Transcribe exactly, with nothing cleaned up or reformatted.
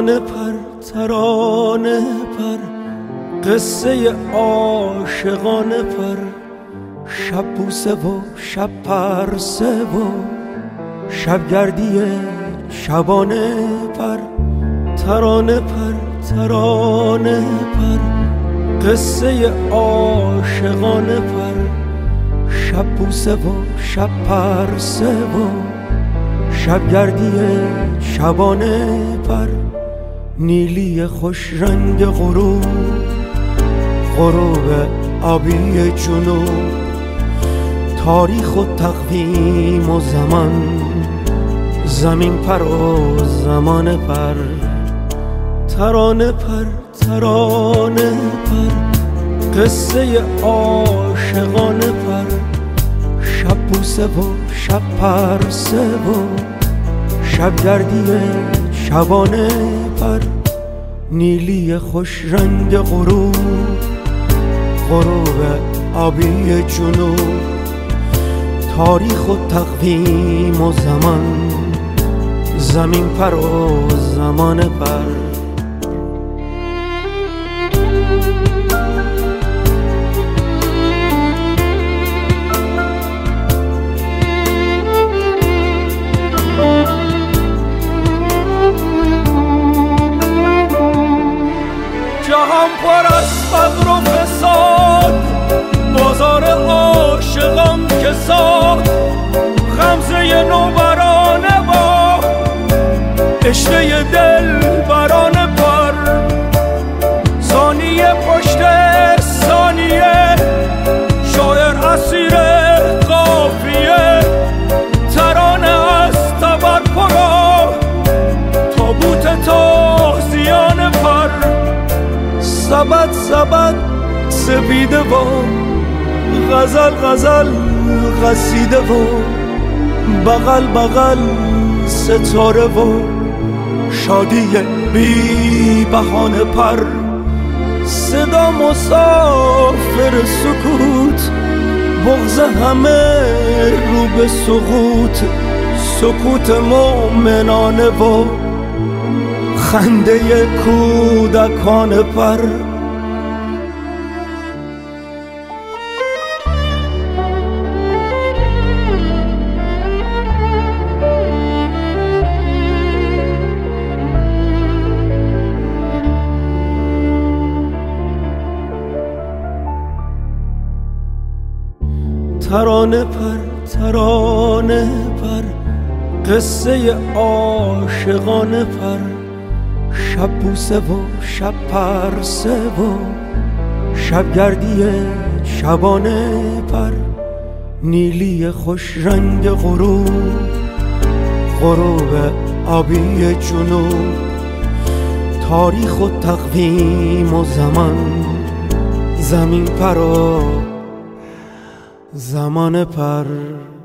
ترانه پر ترانه پر، قصه عاشقانه پر، شب بوسه و شب پرسه و شبگردی شبانه پر. ترانه پر ترانه پر، قصه عاشقانه پر، شب بوسه و شب پرسه و شبگردی شبانه پر. نیلی خوش رنگ غروب، غروب آبی جنوب، تاریخ و تقویم و زمان، زمین پر و زمان پر. ترانه پر ترانه پر، قصه عاشقانه پر، شب بوسه و شب پرسه و شبگردی شبانه پر. نیلی خوش رنگ غروب، غروب آبی جنوب، تاریخ و تقویم و زمان، زمین پر و زمان پر. جهان پر از فقر و فساد، بازار عاشقان که ساد، غمزه نوبرانه با عشقه دل برانه پر. ثانیه پشت ثانیه، شاعر اسیر قافیه، ترانه از تبر پرا، تابوت تازیانه پر. سبد سبد سپیده و غزل غزل قصیده و بغل بغل ستاره و شادی بی بهانه پر. صدا مسافر سکوت، بغض همه رو به سقوط، سکوت مومنانه و خنده کودکانه پر. ترانه پر ترانه پر، قصه عاشقانه پر، شب بوسه و شب پرسه و شبگردی شبانه پر. نیلی خوش رنگ غروب، غروب آبی جنوب، تاریخ و تقویم و زمان، زمین پر و زمان پر.